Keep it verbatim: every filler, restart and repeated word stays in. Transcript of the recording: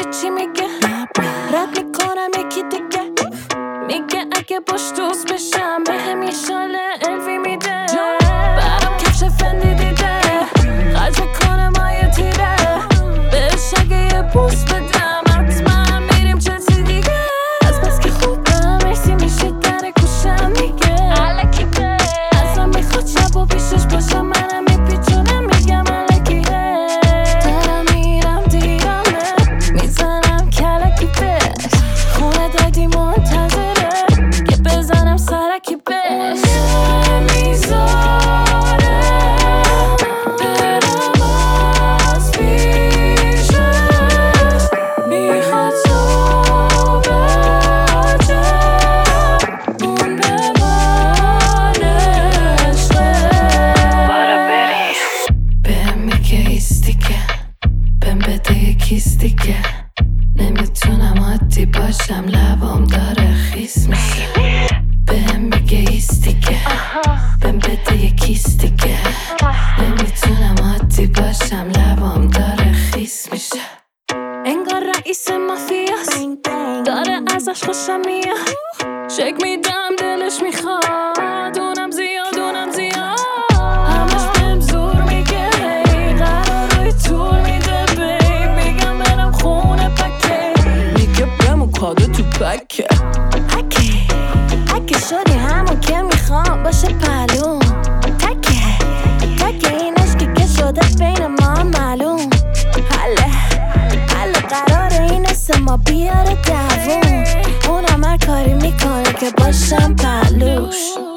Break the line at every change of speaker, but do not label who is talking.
چی میگه رد میکنم یکی دیگه میگه اگه باش دوست بشم به هم یه شاله الوی میده برام کفش فندی دیده خرج میکنه مایه تیره بهش اگه یه بوس بدم حتما میریم چیزی دیگه از بس که خوبم مرسی میشه در گوشم میگه الکی به ازم میخواد شب و پیشش باشم منم میپیچونم میگم الکیه دارم میرم دیرمه میزنم کلکی بهش خونه دادی منتظره که بزنم سرکی بهش نمیذاره برم از پیشش میخواد صحبته اون به من عشقه بارا بری بهم میگه ایست دیگه بهم بده یکیست دیگه نمیتونم عادی باشم لبام داره خیس میشه بهم میگه ایست دیگه بهم بده یکیست دیگه نمیتونم عادی باشم لبام داره خیس میشه انگار رئیس مافیاست داره ازش خوشم میاد شک میدم دلش میخواد اونم زیاد اونم زیاد همش بهم زور میگه هی قرار روی طول میده بی میگم برم خونه پکه میگه بمون کاده تو پکه اگه اگه شدی همون که میخوام باشه پلوم تکه تکه این عشقی که شده بین ما معلوم حله حله قراره این اسم ما بیاره دوون اونم هر کاری میکنه که باشم پلوش